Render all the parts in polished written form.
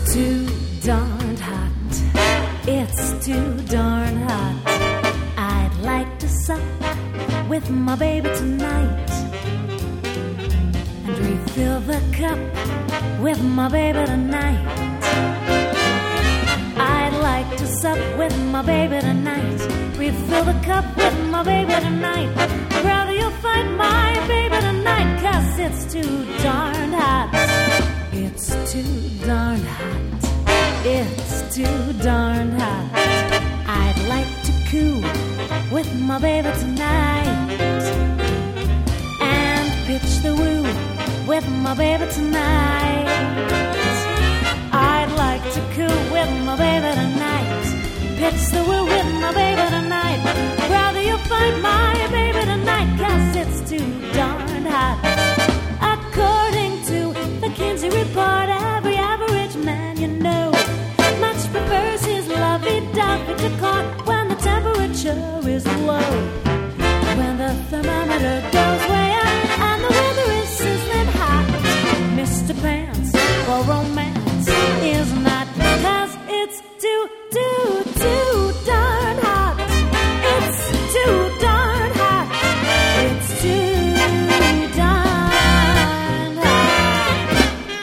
too darn hot. It's too darn hot. I'd like to sup with my baby tonight and refill the cup with my baby tonight. I'd like to sup with my baby tonight, refill the cup with my baby tonight. I'd rather you find my baby tonight, 'cause it's too darn hot. It's too darn hot. It's too darn hot. I'd like to coo with my baby tonight and pitch the woo with my baby tonight. I'd like to coo with my baby tonight, pitch the woo with my baby tonight. Rather you find my baby tonight, 'cause it's too darn hot. According to the Kinsey Report, every average man you know much prefers his lovey-dovey to court when the temperature is low, when the thermometer goes way up and the weather is sizzling hot. Mr. Pants for romance is not, 'cause it's too darn hot. It's too darn hot. It's too darn hot.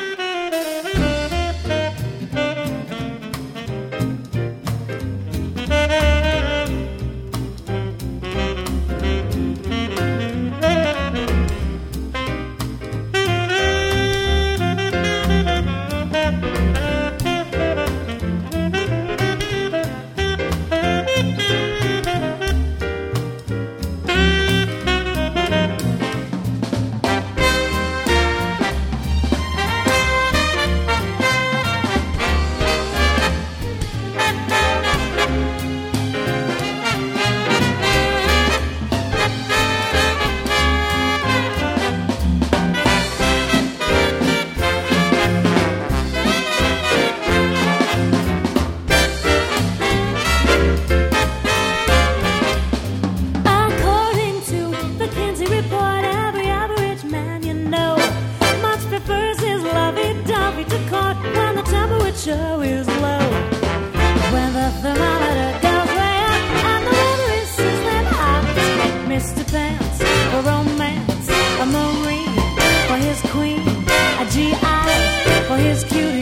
According to the Kinsey Report, every average man you know much prefers his lovey-dovey to court when the temperature is low, when the thermometer goes way up and the weather is sizzling hot. Mr. Pants for romance, a Marine for his queen, a GI for his cutie.